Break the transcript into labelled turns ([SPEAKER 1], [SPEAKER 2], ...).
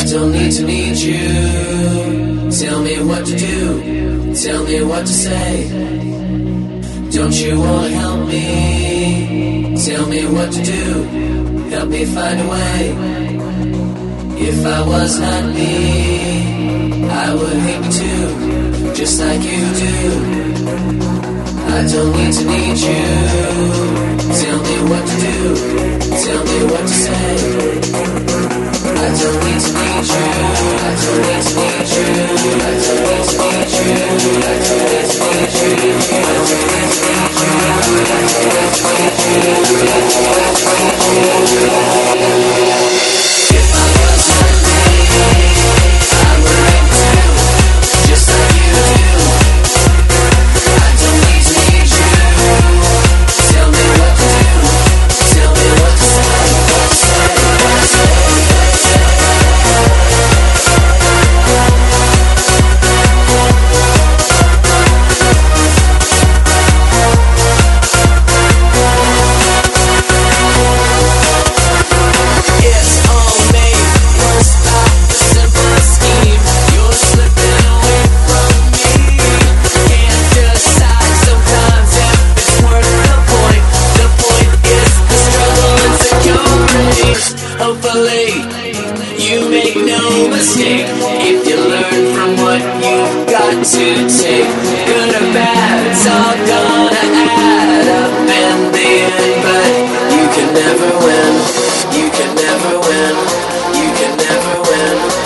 [SPEAKER 1] don't need to need you. Tell me what to do, tell me what to say. Don't you wanna help me? Tell me what to do, help me find a way. If I was not me, I would hate me too, just like you do. I don't need to need you. Tell me what to do, tell me what to say. I don't need to need you. I don't need to need you. I don't need to need you. I don't need to need you. I don't need to need you. I don't need to need you. If I was not me, I would hate too, just like you do. I don't need to need you. Tell me what to do. Tell me what to say. What to say. What to say. Hopefully, you make no mistake if you learn from what you've got to take. Good or bad, it's all gonna add up in the end. But you can never win, you can never win, you can never win.